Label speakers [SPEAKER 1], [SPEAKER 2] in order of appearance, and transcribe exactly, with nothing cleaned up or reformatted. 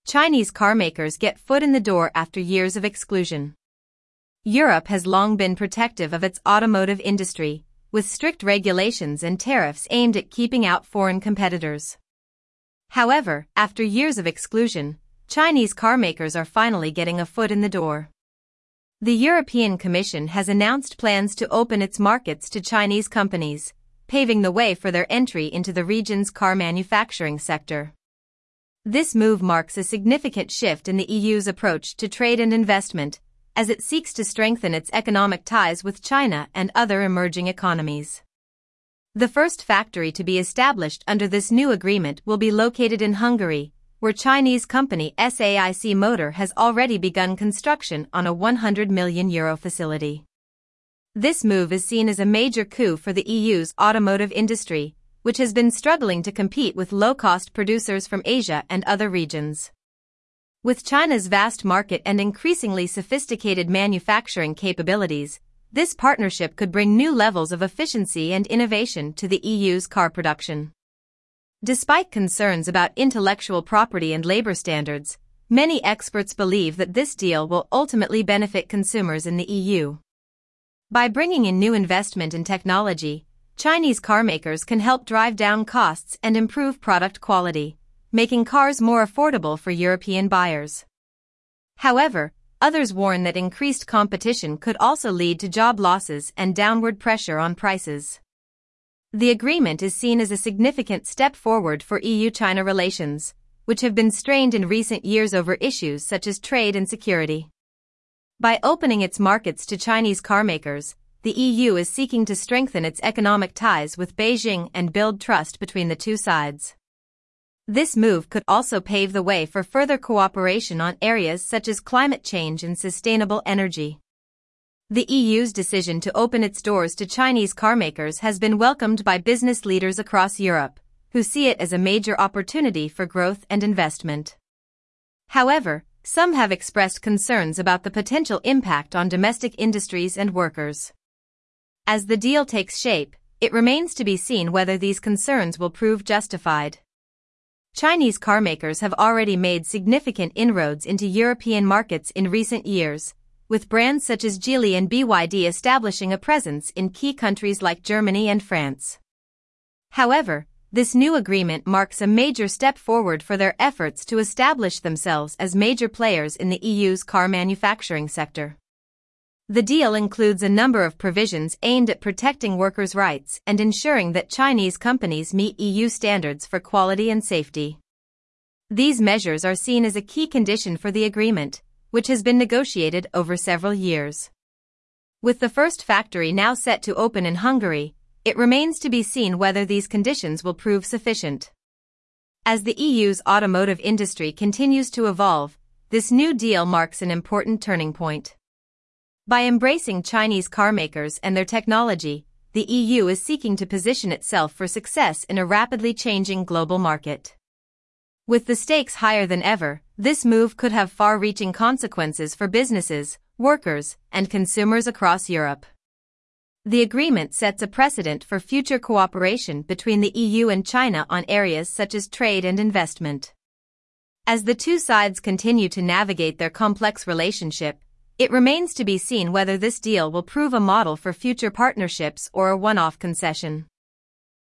[SPEAKER 1] Chinese carmakers get foot in the door after years of exclusion. Europe has long been protective of its automotive industry, with strict regulations and tariffs aimed at keeping out foreign competitors. However, after years of exclusion, Chinese carmakers are finally getting a foot in the door. The European Commission has announced plans to open its markets to Chinese companies, paving the way for their entry into the region's car manufacturing sector. This move marks a significant shift in the E U's approach to trade and investment, as it seeks to strengthen its economic ties with China and other emerging economies. The first factory to be established under this new agreement will be located in Hungary, where Chinese company SAIC Motor has already begun construction on a one hundred million euro facility. This move is seen as a major coup for the E U's automotive industry, which has been struggling to compete with low-cost producers from Asia and other regions. With China's vast market and increasingly sophisticated manufacturing capabilities, this partnership could bring new levels of efficiency and innovation to the E U's car production. Despite concerns about intellectual property and labor standards, many experts believe that this deal will ultimately benefit consumers in the E U. By bringing in new investment in technology, Chinese carmakers can help drive down costs and improve product quality, making cars more affordable for European buyers. However, others warn that increased competition could also lead to job losses and downward pressure on prices. The agreement is seen as a significant step forward for E U-China relations, which have been strained in recent years over issues such as trade and security. By opening its markets to Chinese carmakers, the E U is seeking to strengthen its economic ties with Beijing and build trust between the two sides. This move could also pave the way for further cooperation on areas such as climate change and sustainable energy. The E U's decision to open its doors to Chinese carmakers has been welcomed by business leaders across Europe, who see it as a major opportunity for growth and investment. However, some have expressed concerns about the potential impact on domestic industries and workers. As the deal takes shape, it remains to be seen whether these concerns will prove justified. Chinese carmakers have already made significant inroads into European markets in recent years, with brands such as Geely and B Y D establishing a presence in key countries like Germany and France. However, this new agreement marks a major step forward for their efforts to establish themselves as major players in the E U's car manufacturing sector. The deal includes a number of provisions aimed at protecting workers' rights and ensuring that Chinese companies meet E U standards for quality and safety. These measures are seen as a key condition for the agreement, which has been negotiated over several years. With the first factory now set to open in Hungary, it remains to be seen whether these conditions will prove sufficient. As the E U's automotive industry continues to evolve, this new deal marks an important turning point. By embracing Chinese carmakers and their technology, the E U is seeking to position itself for success in a rapidly changing global market. With the stakes higher than ever, this move could have far-reaching consequences for businesses, workers, and consumers across Europe. The agreement sets a precedent for future cooperation between the E U and China on areas such as trade and investment. As the two sides continue to navigate their complex relationship, it remains to be seen whether this deal will prove a model for future partnerships or a one-off concession.